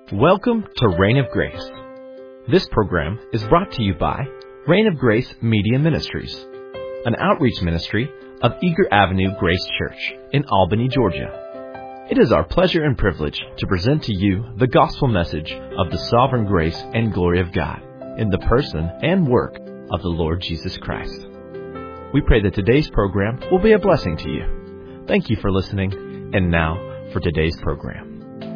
Welcome to Reign of Grace. This program is brought to you by Reign of Grace Media Ministries, an outreach ministry of Eager Avenue Grace Church in Albany, Georgia. It is our pleasure and privilege to present to you the gospel message of the sovereign grace and glory of God in the person and work of the Lord Jesus Christ. We pray that today's program will be a blessing to you. Thank you for listening, and now for today's program.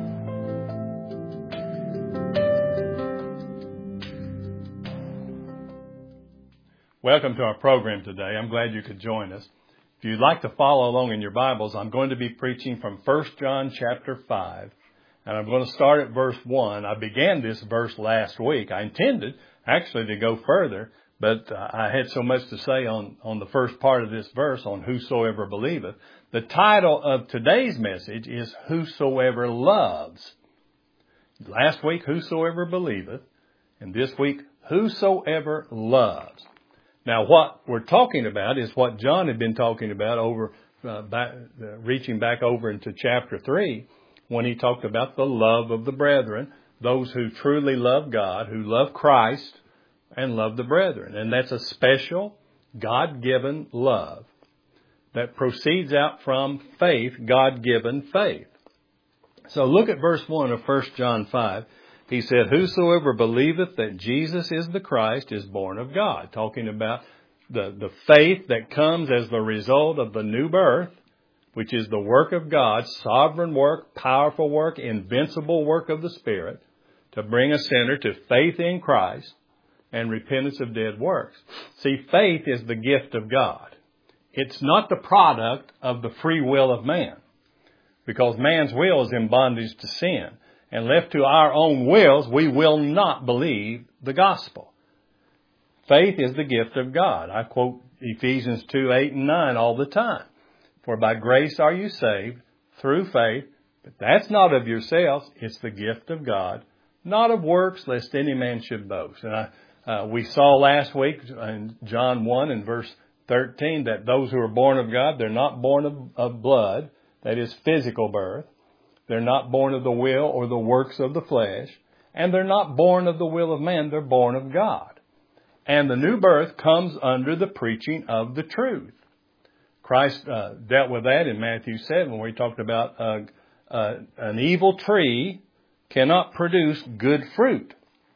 Welcome to our program today. I'm glad you could join us. If you'd like to follow along in your Bibles, I'm going to be preaching from 1 John chapter 5, and I'm going to start at verse 1. I began this verse last week. I intended actually to go further, but I had so much to say on the first part of this verse, on whosoever believeth. The title of today's message is Whosoever Loves. Last week, Whosoever Believeth, and this week, Whosoever Loves. Now, what we're talking about is what John had been talking about reaching back over into chapter 3, when he talked about the love of the brethren, those who truly love God, who love Christ, and love the brethren. And that's a special, God-given love that proceeds out from faith, God-given faith. So look at verse 1 of 1 John 5. He said, whosoever believeth that Jesus is the Christ is born of God. Talking about the faith that comes as the result of the new birth, which is the work of God, sovereign work, powerful work, invincible work of the Spirit, to bring a sinner to faith in Christ and repentance of dead works. See, faith is the gift of God. It's not the product of the free will of man, because man's will is in bondage to sin. And left to our own wills, we will not believe the gospel. Faith is the gift of God. I quote Ephesians 2, 8 and 9 all the time. For by grace are you saved through faith, but that's not of yourselves. It's the gift of God, not of works, lest any man should boast. And we saw last week in John 1 and verse 13 that those who are born of God, they're not born of blood, that is physical birth. They're not born of the will or the works of the flesh. And they're not born of the will of man. They're born of God. And the new birth comes under the preaching of the truth. Christ dealt with that in Matthew 7, where he talked about an evil tree cannot produce good fruit.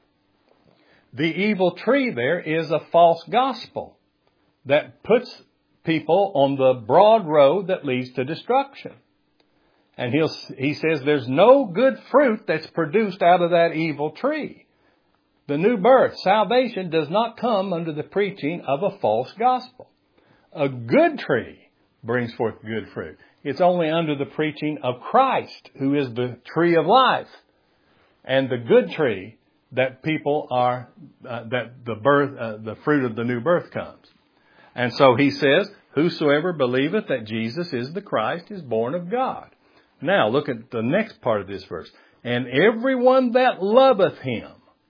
The evil tree there is a false gospel that puts people on the broad road that leads to destruction. And he says there's no good fruit that's produced out of that evil tree. The new birth, salvation, does not come under the preaching of a false gospel. A good tree brings forth good fruit. It's only under the preaching of Christ, who is the tree of life, and the good tree that people are, that the fruit of the new birth comes. And so he says, whosoever believeth that Jesus is the Christ is born of God. Now, look at the next part of this verse. And everyone that loveth him,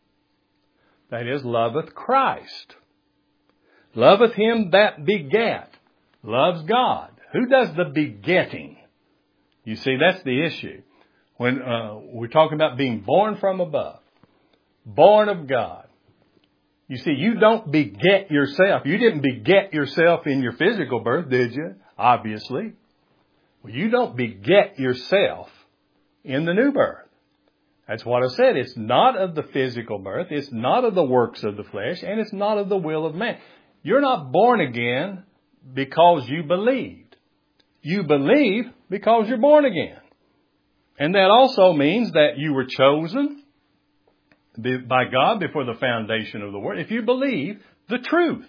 that is, loveth Christ, loveth him that begat, loves God. Who does the begetting? You see, that's the issue. When we're talking about being born from above, born of God. You see, you don't beget yourself. You didn't beget yourself in your physical birth, did you? Obviously. Well, you don't beget yourself in the new birth. That's what I said. It's not of the physical birth. It's not of the works of the flesh. And it's not of the will of man. You're not born again because you believed. You believe because you're born again. And that also means that you were chosen by God before the foundation of the world. If you believe the truth,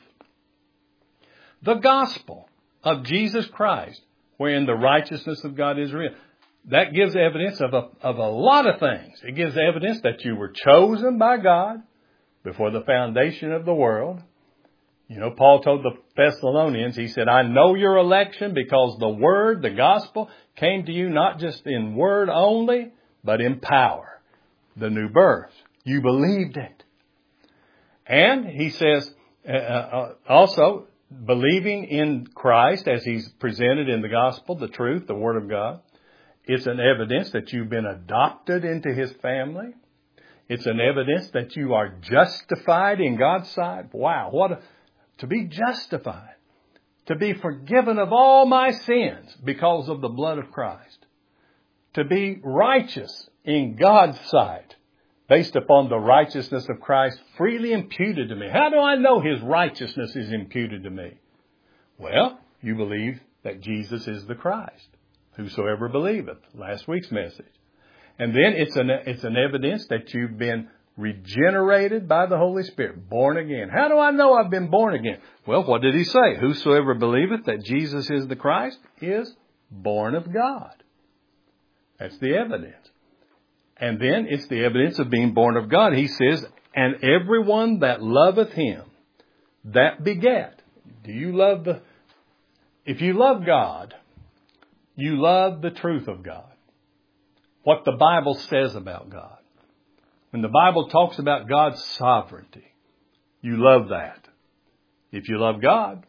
the gospel of Jesus Christ, wherein the righteousness of God is real. That gives evidence of a lot of things. It gives evidence that you were chosen by God before the foundation of the world. You know, Paul told the Thessalonians, he said, I know your election because the word, the gospel, came to you not just in word only, but in power. The new birth. You believed it. And he says, also, believing in Christ as he's presented in the gospel, the truth, the word of God, it's an evidence that you've been adopted into his family. It's an evidence that you are justified in God's sight. Wow, to be justified. To be forgiven of all my sins because of the blood of Christ. To be righteous in God's sight based upon the righteousness of Christ freely imputed to me. How do I know His righteousness is imputed to me? Well, you believe that Jesus is the Christ. Whosoever believeth. Last week's message. And then it's an evidence that you've been regenerated by the Holy Spirit. Born again. How do I know I've been born again? Well, what did He say? Whosoever believeth that Jesus is the Christ is born of God. That's the evidence. And then it's the evidence of being born of God. He says, and everyone that loveth Him, that begat. Do you love if you love God, you love the truth of God. What the Bible says about God. When the Bible talks about God's sovereignty, you love that. If you love God,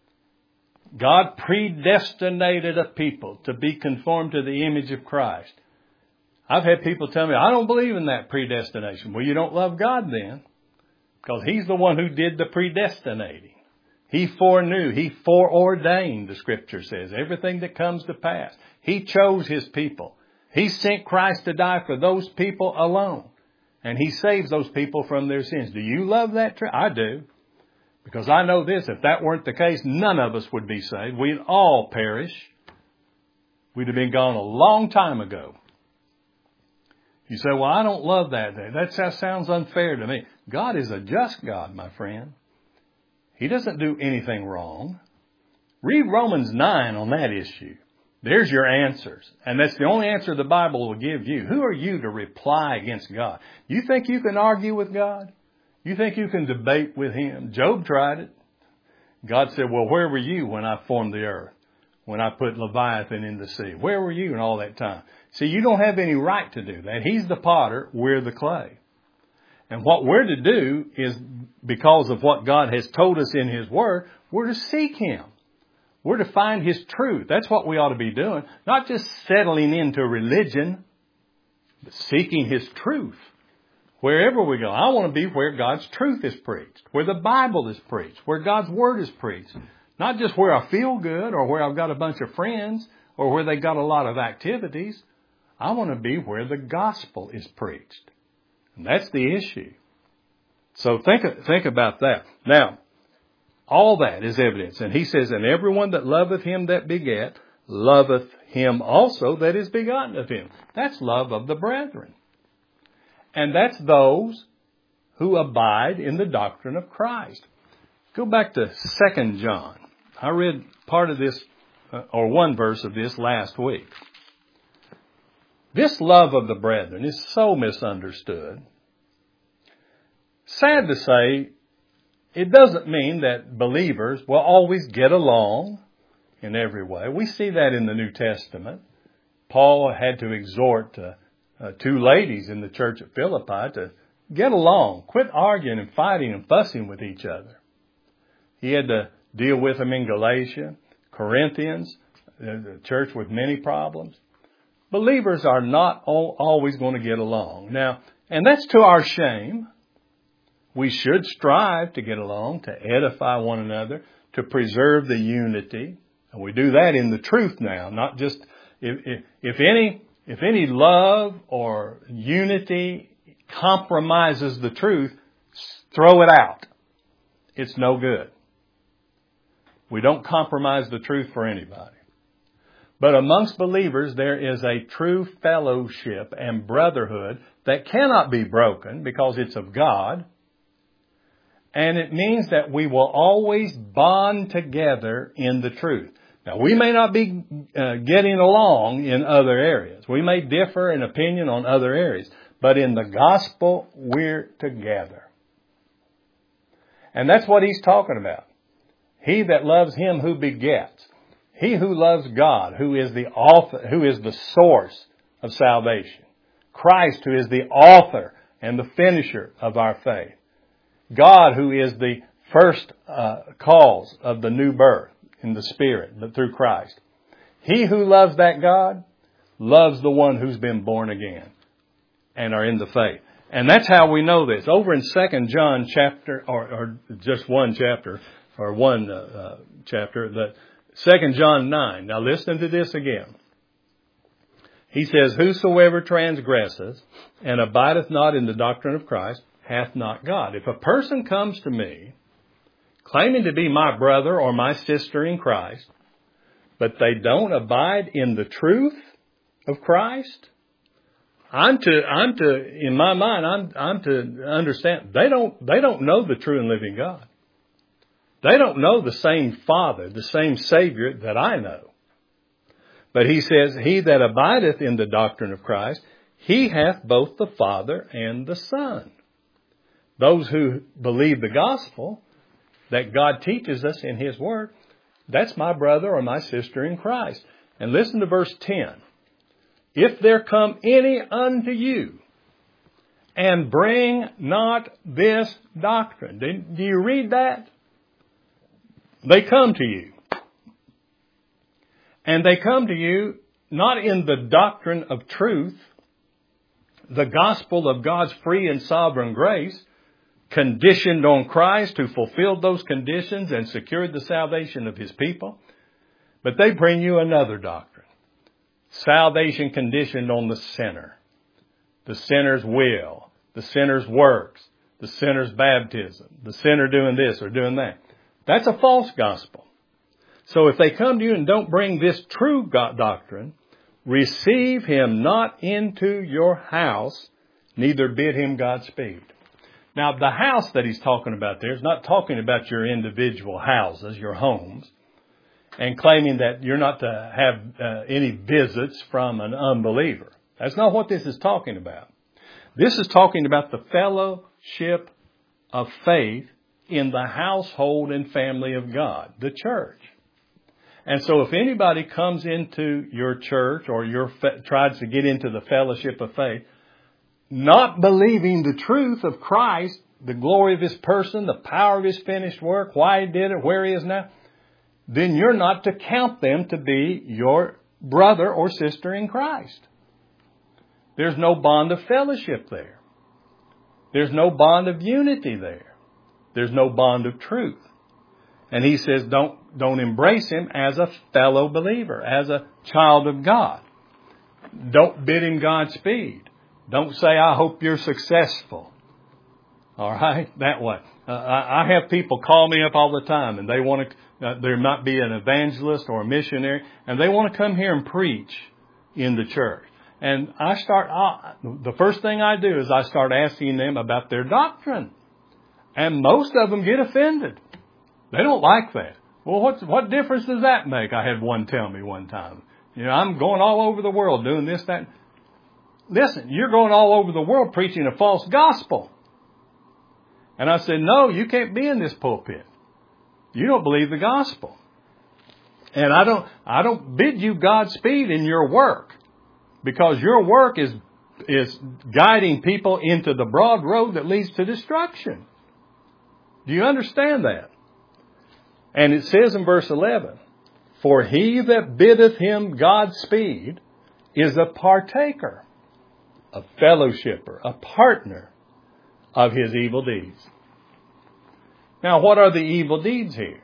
God predestinated a people to be conformed to the image of Christ. I've had people tell me, I don't believe in that predestination. Well, you don't love God then, because He's the one who did the predestinating. He foreknew, He foreordained, the Scripture says, everything that comes to pass. He chose His people. He sent Christ to die for those people alone. And He saves those people from their sins. Do you love that truth? I do. Because I know this, if that weren't the case, none of us would be saved. We'd all perish. We'd have been gone a long time ago. You say, well, I don't love that. That sounds unfair to me. God is a just God, my friend. He doesn't do anything wrong. Read Romans 9 on that issue. There's your answers. And that's the only answer the Bible will give you. Who are you to reply against God? You think you can argue with God? You think you can debate with Him? Job tried it. God said, well, where were you when I formed the earth? When I put Leviathan in the sea? Where were you in all that time? See, you don't have any right to do that. He's the potter, we're the clay. And what we're to do is, because of what God has told us in His Word, we're to seek Him. We're to find His truth. That's what we ought to be doing. Not just settling into religion, but seeking His truth. Wherever we go, I want to be where God's truth is preached, where the Bible is preached, where God's Word is preached. Not just where I feel good or where I've got a bunch of friends or where they got a lot of activities. I want to be where the gospel is preached. And that's the issue. So think about that. Now, all that is evidence. And He says, and everyone that loveth Him that begat, loveth Him also that is begotten of Him. That's love of the brethren. And that's those who abide in the doctrine of Christ. Go back to 2 John. I read part of this, or one verse of this last week. This love of the brethren is so misunderstood. Sad to say, it doesn't mean that believers will always get along in every way. We see that in the New Testament. Paul had to exhort two ladies in the church at Philippi to get along, quit arguing and fighting and fussing with each other. He had to deal with them in Galatia, Corinthians, the church with many problems. Believers are not always going to get along. Now, and that's to our shame. We should strive to get along, to edify one another, to preserve the unity. And we do that in the truth now, not just if any love or unity compromises the truth, throw it out. It's no good. We don't compromise the truth for anybody. But amongst believers, there is a true fellowship and brotherhood that cannot be broken because it's of God. And it means that we will always bond together in the truth. Now, we may not be getting along in other areas. We may differ in opinion on other areas. But in the gospel, we're together. And that's what he's talking about. He that loves Him who begets. He who loves God, who is the author, who is the source of salvation. Christ, who is the author and the finisher of our faith. God, who is the first cause of the new birth in the Spirit, but through Christ. He who loves that God loves the one who's been born again and are in the faith. And that's how we know this. Over in 2 John chapter, or just one chapter, or one chapter, the 2 John 9. Now listen to this again. He says, whosoever transgresseth and abideth not in the doctrine of Christ hath not God. If a person comes to me claiming to be my brother or my sister in Christ, but they don't abide in the truth of Christ, I'm to in my mind, I'm to understand they don't know the true and living God. They don't know the same Father, the same Savior that I know. But he says, he that abideth in the doctrine of Christ, he hath both the Father and the Son. Those who believe the gospel that God teaches us in His Word, that's my brother or my sister in Christ. And listen to verse 10. If there come any unto you and bring not this doctrine. Do you read that? They come to you. And they come to you not in the doctrine of truth, the gospel of God's free and sovereign grace, conditioned on Christ, who fulfilled those conditions and secured the salvation of His people. But they bring you another doctrine. Salvation conditioned on the sinner. The sinner's will. The sinner's works. The sinner's baptism. The sinner doing this or doing that. That's a false gospel. So if they come to you and don't bring this true doctrine, receive him not into your house, neither bid him Godspeed. Now, the house that he's talking about there is not talking about your individual houses, your homes, and claiming that you're not to have any visits from an unbeliever. That's not what this is talking about. This is talking about the fellowship of faith in the household and family of God, the church. And so if anybody comes into your church or tries to get into the fellowship of faith, not believing the truth of Christ, the glory of His person, the power of His finished work, why He did it, where He is now, then you're not to count them to be your brother or sister in Christ. There's no bond of fellowship there. There's no bond of unity there. There's no bond of truth. And he says, don't embrace him as a fellow believer, as a child of God. Don't bid him Godspeed. Don't say, I hope you're successful. All right? That way. I have people call me up all the time and they want to, there might be an evangelist or a missionary, and they want to come here and preach in the church. And the first thing I do is I start asking them about their doctrine. And most of them get offended. They don't like that. Well, what difference does that make? I had one tell me one time. I'm going all over the world doing this, that. Listen, you're going all over the world preaching a false gospel. And I said, no, you can't be in this pulpit. You don't believe the gospel. And I don't bid you Godspeed in your work, because your work is guiding people into the broad road that leads to destruction. Do you understand that? And it says in verse 11, for he that biddeth him Godspeed is a partaker, a fellowshipper, a partner of his evil deeds. Now, what are the evil deeds here?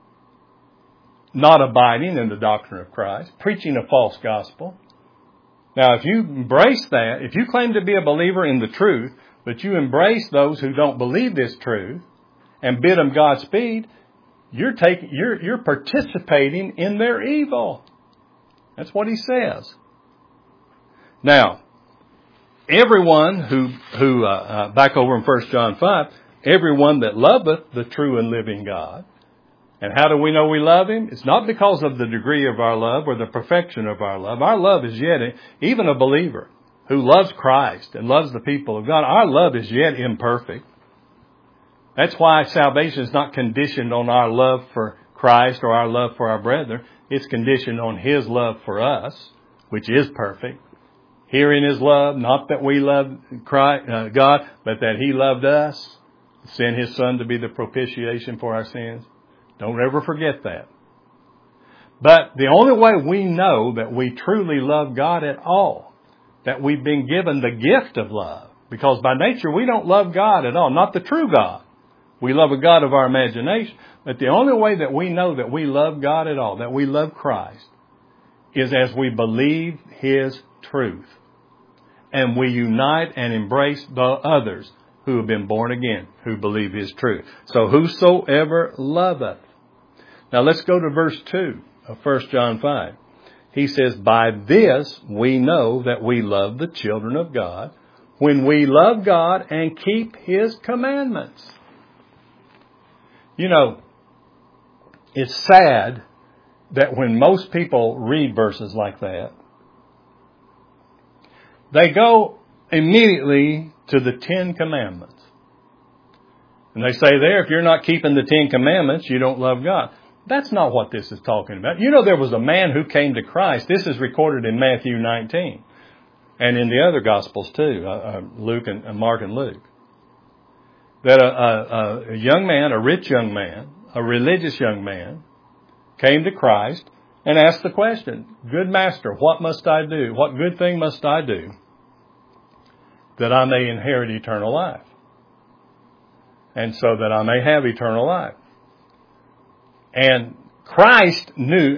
Not abiding in the doctrine of Christ, preaching a false gospel. Now, if you embrace that, if you claim to be a believer in the truth, but you embrace those who don't believe this truth and bid them Godspeed, you're participating in their evil. That's what he says. Now, everyone who back over in 1 John 5, everyone that loveth the true and living God. And how do we know we love Him? It's not because of the degree of our love or the perfection of our love. Our love is yet, even a believer who loves Christ and loves the people of God, our love is yet imperfect. That's why salvation is not conditioned on our love for Christ or our love for our brethren. It's conditioned on His love for us, which is perfect. Herein is love, not that we love God, but that He loved us, sent His Son to be the propitiation for our sins. Don't ever forget that. But the only way we know that we truly love God at all, that we've been given the gift of love, Because by nature, we don't love God at all. Not the true God. We love a God of our imagination. But the only way that we know that we love God at all, that we love Christ, is as we believe His truth. And we unite and embrace the others who have been born again, who believe His truth. So whosoever loveth. Now let's go to verse 2 of 1 John 5. He says, by this we know that we love the children of God, when we love God and keep His commandments. You know, it's sad that when most people read verses like that, they go immediately to the 10 Commandments. And they say there, if you're not keeping the 10 Commandments, you don't love God. That's not what this is talking about. You know, there was a man who came to Christ. This is recorded in Matthew 19 and in the other Gospels too, Luke and Mark and Luke. That a young man, a rich young man, a religious young man, came to Christ and asked the question, good master, what must I do? What good thing must I do that I may inherit eternal life? And so that I may have eternal life. And Christ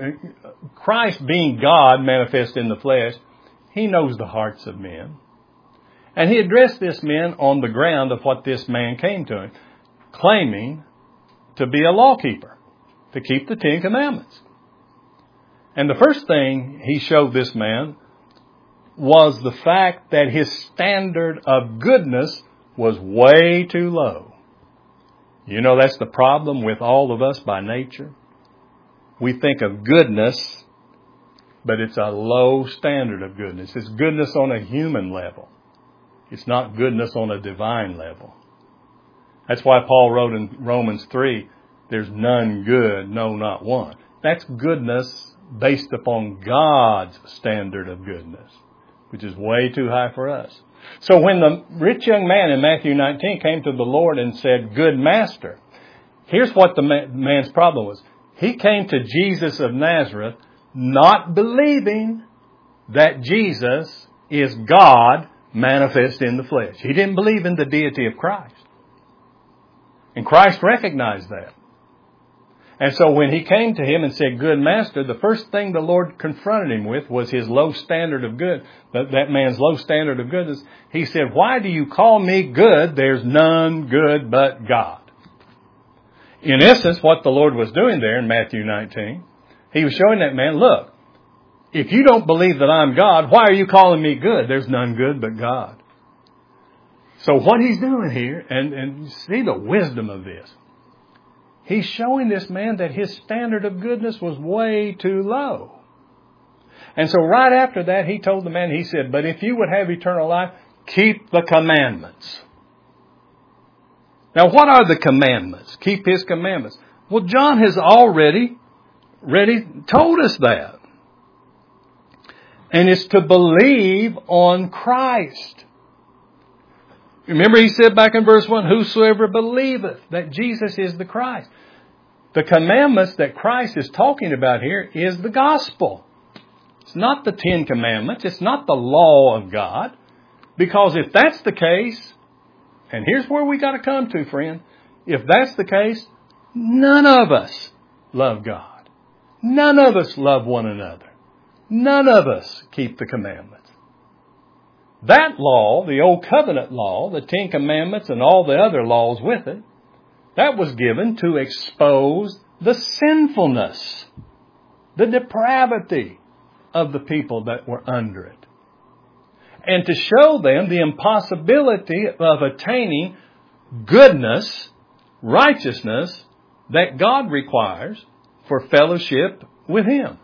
being God manifest in the flesh, He knows the hearts of men. And He addressed this man on the ground of what this man came to him, claiming to be a lawkeeper, to keep the 10 Commandments. And the first thing He showed this man was the fact that his standard of goodness was way too low. You know, that's the problem with all of us by nature. We think of goodness, but it's a low standard of goodness. It's goodness on a human level. It's not goodness on a divine level. That's why Paul wrote in Romans 3, there's none good, no, not one. That's goodness based upon God's standard of goodness, which is way too high for us. So when the rich young man in Matthew 19 came to the Lord and said, good master, here's what the man's problem was. He came to Jesus of Nazareth not believing that Jesus is God manifest in the flesh. He didn't believe in the deity of Christ. And Christ recognized that. And so when He came to him and said, good master, the first thing the Lord confronted him with was his low standard of good, that man's low standard of goodness. He said, why do you call me good? There's none good but God. In essence, what the Lord was doing there in Matthew 19, He was showing that man, look, if you don't believe that I'm God, why are you calling me good? There's none good but God. So what He's doing here, and see the wisdom of this, He's showing this man that his standard of goodness was way too low. And so right after that, He told the man, He said, but if you would have eternal life, keep the commandments. Now, what are the commandments? Keep His commandments. Well, John has already told us that. And it's to believe on Christ. Remember He said back in verse 1, whosoever believeth that Jesus is the Christ. The commandments that Christ is talking about here is the gospel. It's not the 10 Commandments. It's not the law of God. Because if that's the case, and here's where we got to come to, friend. If that's the case, none of us love God. None of us love one another. None of us keep the commandments. That law, the Old Covenant law, the 10 Commandments and all the other laws with it, that was given to expose the sinfulness, the depravity of the people that were under it. And to show them the impossibility of attaining goodness, righteousness that God requires for fellowship with Him.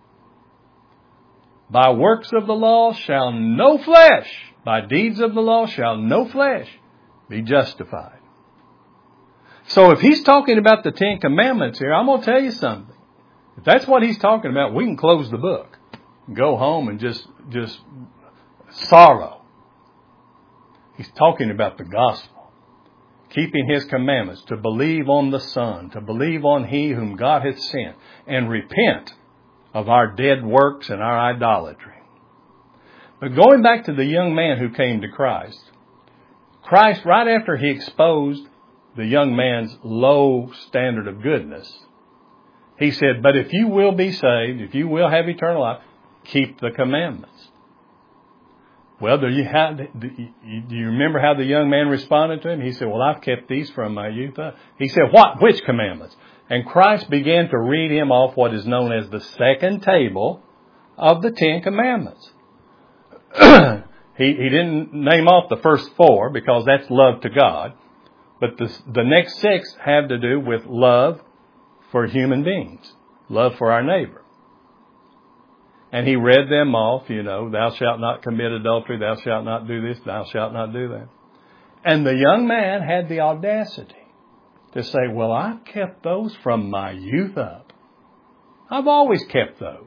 By works of the law shall no flesh, by deeds of the law shall no flesh be justified. So if He's talking about the 10 Commandments here, I'm going to tell you something. If that's what He's talking about, we can close the book and go home and just sorrow. He's talking about the gospel. Keeping His commandments, to believe on the Son, to believe on He whom God hath sent, and repent of our dead works and our idolatry. But going back to the young man who came to Christ, Christ, right after he exposed the young man's low standard of goodness, he said, but if you will be saved, if you will have eternal life, keep the commandments. Well, do you remember how the young man responded to him? He said, well, I've kept these from my youth up. He said, what? Which commandments? And Christ began to read him off what is known as the second table of the Ten Commandments. He didn't name off the first four because that's love to God. But the next six have to do with love for human beings, love for our neighbor. And he read them off, thou shalt not commit adultery, thou shalt not do this, thou shalt not do that. And the young man had the audacity to say, well, I've kept those from my youth up. I've always kept those.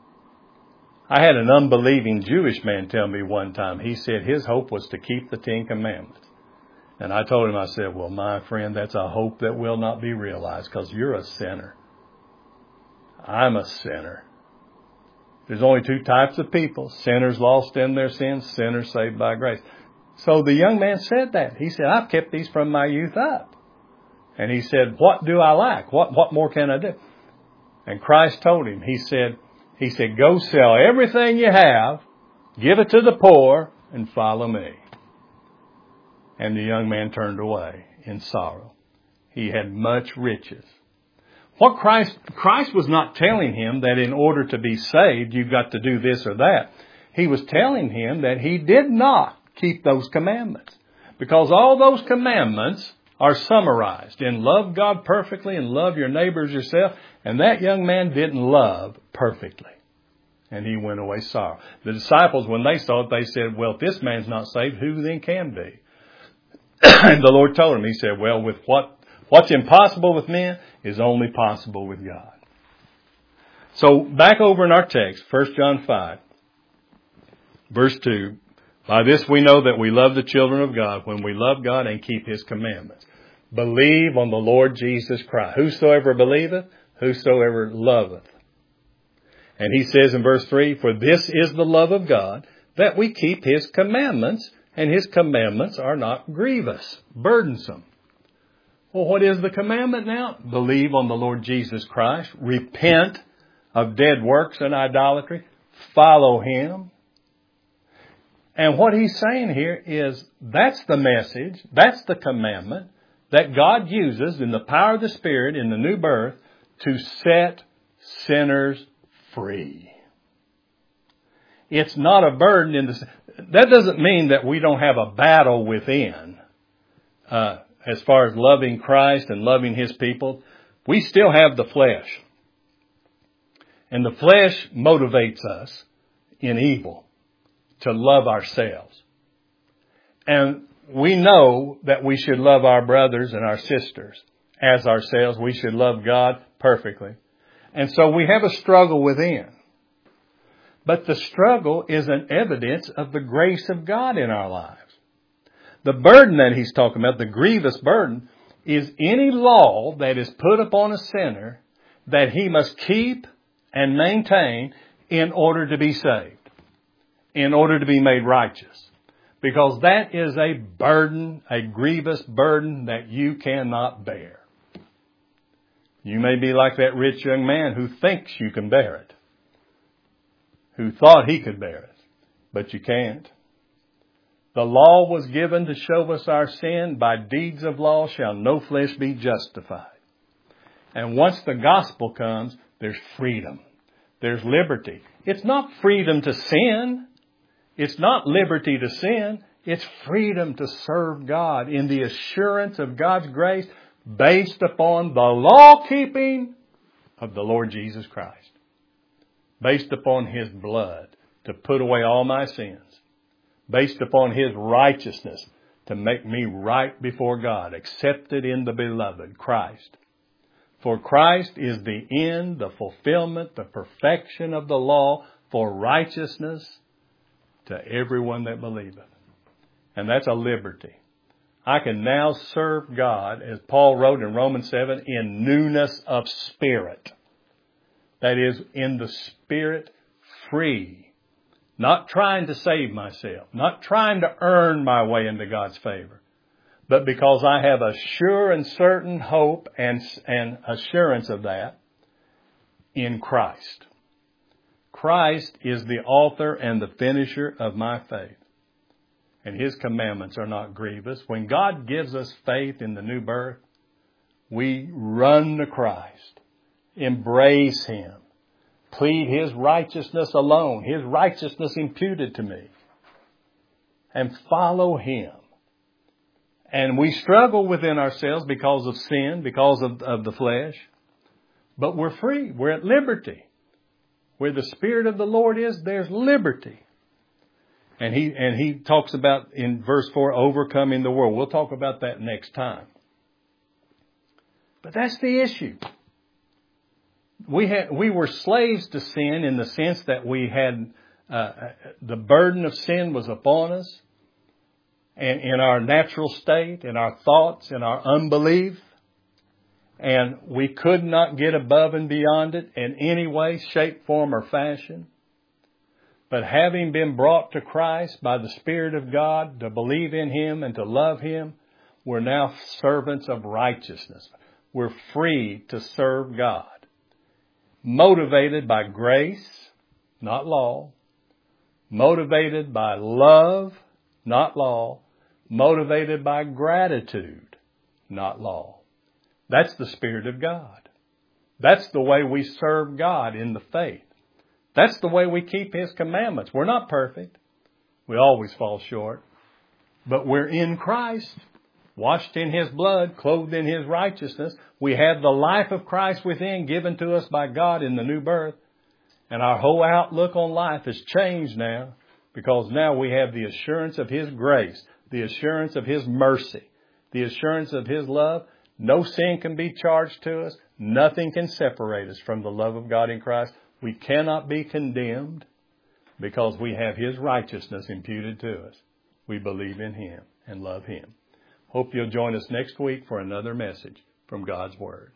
I had an unbelieving Jewish man tell me one time, he said his hope was to keep the Ten Commandments. And I told him, I said, well, my friend, that's a hope that will not be realized because you're a sinner. I'm a sinner. There's only two types of people, sinners lost in their sins, sinners saved by grace. So the young man said that. He said, I've kept these from my youth up. And he said, what do I lack? What more can I do? And Christ told him, he said, go sell everything you have, give it to the poor, and follow me. And the young man turned away in sorrow. He had much riches. What Christ was not telling him that in order to be saved, you've got to do this or that. He was telling him that he did not keep those commandments. Because all those commandments are summarized in love God perfectly and love your neighbor as yourself. And that young man didn't love perfectly. And he went away sorrow. The disciples, when they saw it, they said, well, if this man's not saved, who then can be? And the Lord told him, he said, well, with what's impossible with men is only possible with God. So back over in our text, 1 John 5, verse 2, by this we know that we love the children of God when we love God and keep His commandments. Believe on the Lord Jesus Christ. Whosoever believeth, whosoever loveth. And he says in verse 3, for this is the love of God, that we keep His commandments, and His commandments are not grievous, burdensome. Well, what is the commandment now? Believe on the Lord Jesus Christ. Repent of dead works and idolatry. Follow Him. And what he's saying here is that's the message, that's the commandment that God uses in the power of the Spirit in the new birth to set sinners free. It's not a burden that doesn't mean that we don't have a battle within as far as loving Christ and loving His people. We still have the flesh. And the flesh motivates us in evil to love ourselves. And we know that we should love our brothers and our sisters as ourselves. We should love God perfectly. And so we have a struggle within. But the struggle is an evidence of the grace of God in our lives. The burden that he's talking about, the grievous burden, is any law that is put upon a sinner that he must keep and maintain in order to be saved, in order to be made righteous. Because that is a burden, a grievous burden that you cannot bear. You may be like that rich young man who thinks you can bear it, who thought he could bear it, but you can't. The law was given to show us our sin. By deeds of law shall no flesh be justified. And once the gospel comes, there's freedom. There's liberty. It's not freedom to sin. It's not liberty to sin. It's freedom to serve God in the assurance of God's grace based upon the law-keeping of the Lord Jesus Christ. Based upon His blood to put away all my sins. Based upon His righteousness to make me right before God, accepted in the beloved Christ. For Christ is the end, the fulfillment, the perfection of the law for righteousness to everyone that believeth. And that's a liberty. I can now serve God, as Paul wrote in Romans 7, in newness of spirit. That is, in the Spirit, free. Not trying to save myself. Not trying to earn my way into God's favor. but because I have a sure and certain hope and assurance of that in Christ. Christ is the author and the finisher of my faith. And His commandments are not grievous. When God gives us faith in the new birth, we run to Christ, embrace Him, plead His righteousness alone, His righteousness imputed to me, and follow Him. And we struggle within ourselves because of sin, because of the flesh, but we're free. We're at liberty. Where the Spirit of the Lord is, there's liberty. And he talks about in verse 4, overcoming the world. We'll talk about that next time. But that's the issue. We were slaves to sin in the sense that we had the burden of sin was upon us, and in our natural state, in our thoughts, in our unbelief. And we could not get above and beyond it in any way, shape, form, or fashion. But having been brought to Christ by the Spirit of God to believe in Him and to love Him, we're now servants of righteousness. We're free to serve God. Motivated by grace, not law. Motivated by love, not law. Motivated by gratitude, not law. That's the Spirit of God. That's the way we serve God in the faith. That's the way we keep His commandments. We're not perfect. We always fall short. But we're in Christ, washed in His blood, clothed in His righteousness. We have the life of Christ within, given to us by God in the new birth. And our whole outlook on life has changed now, because now we have the assurance of His grace, the assurance of His mercy, the assurance of His love. No sin can be charged to us. Nothing can separate us from the love of God in Christ. We cannot be condemned because we have His righteousness imputed to us. We believe in Him and love Him. Hope you'll join us next week for another message from God's Word.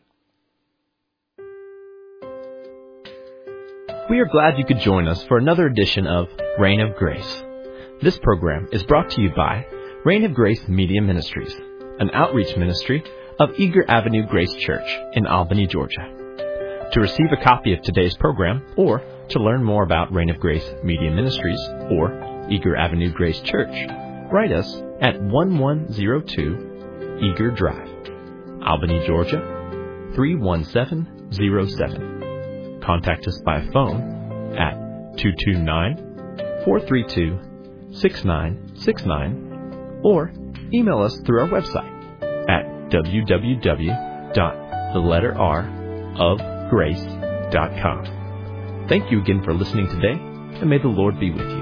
We are glad you could join us for another edition of Reign of Grace. This program is brought to you by Reign of Grace Media Ministries, an outreach ministry of Eager Avenue Grace Church in Albany, Georgia. To receive a copy of today's program or to learn more about Reign of Grace Media Ministries or Eager Avenue Grace Church, write us at 1102 Eager Drive, Albany, Georgia 31707. Contact us by phone at 229-432-6969 or email us through our website at www.theletterrofgrace.com. Thank you again for listening today, and may the Lord be with you.